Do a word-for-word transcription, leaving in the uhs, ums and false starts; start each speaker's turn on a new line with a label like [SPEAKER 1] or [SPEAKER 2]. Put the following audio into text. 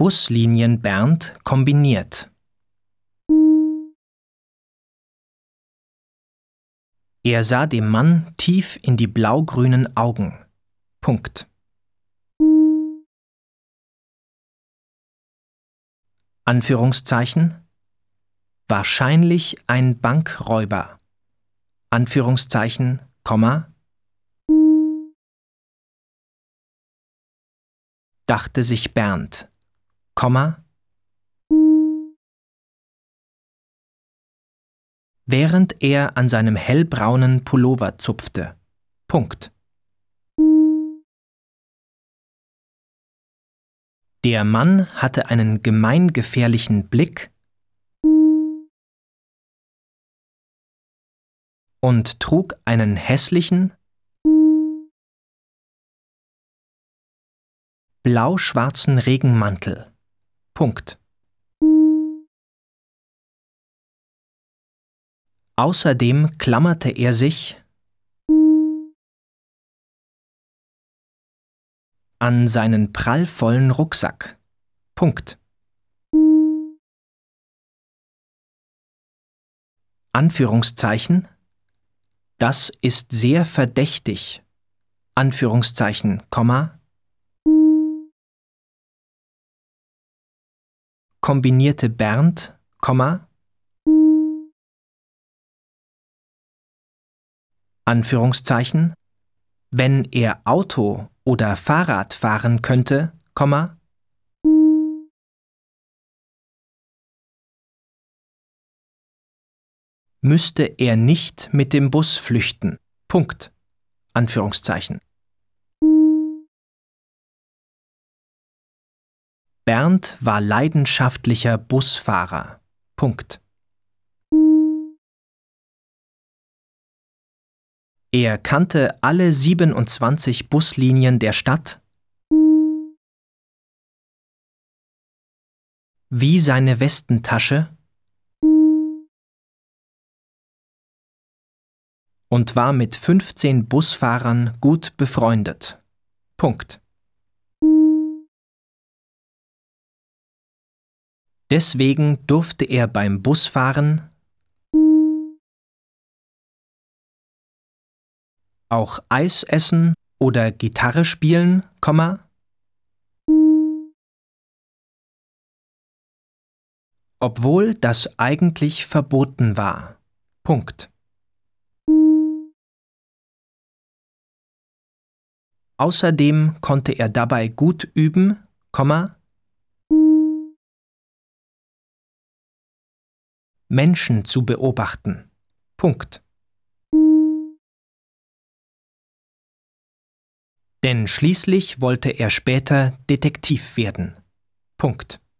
[SPEAKER 1] Buslinien Bernd kombiniert. Er sah dem Mann tief in die blaugrünen Augen. Punkt. Anführungszeichen. Wahrscheinlich ein Bankräuber. Anführungszeichen, Komma. Dachte sich Bernd, Komma. Während er an seinem hellbraunen Pullover zupfte. Punkt. Der Mann hatte einen gemeingefährlichen Blick und trug einen hässlichen, blau-schwarzen Regenmantel. Punkt. Außerdem klammerte er sich an seinen prallvollen Rucksack. Punkt. Anführungszeichen. Das ist sehr verdächtig. Anführungszeichen, Komma. Kombinierte Bernd, Komma. Anführungszeichen. Wenn er Auto oder Fahrrad fahren könnte, Komma. Müsste er nicht mit dem Bus flüchten. Punkt. Anführungszeichen. Bernd war leidenschaftlicher Busfahrer. Punkt. Er kannte alle siebenundzwanzig Buslinien der Stadt wie seine Westentasche und war mit fünfzehn Busfahrern gut befreundet. Punkt. Deswegen durfte er beim Busfahren auch Eis essen oder Gitarre spielen, Komma, obwohl das eigentlich verboten war. Punkt. Außerdem konnte er dabei gut üben, Komma, Menschen zu beobachten. Punkt. Denn schließlich wollte er später Detektiv werden. Punkt.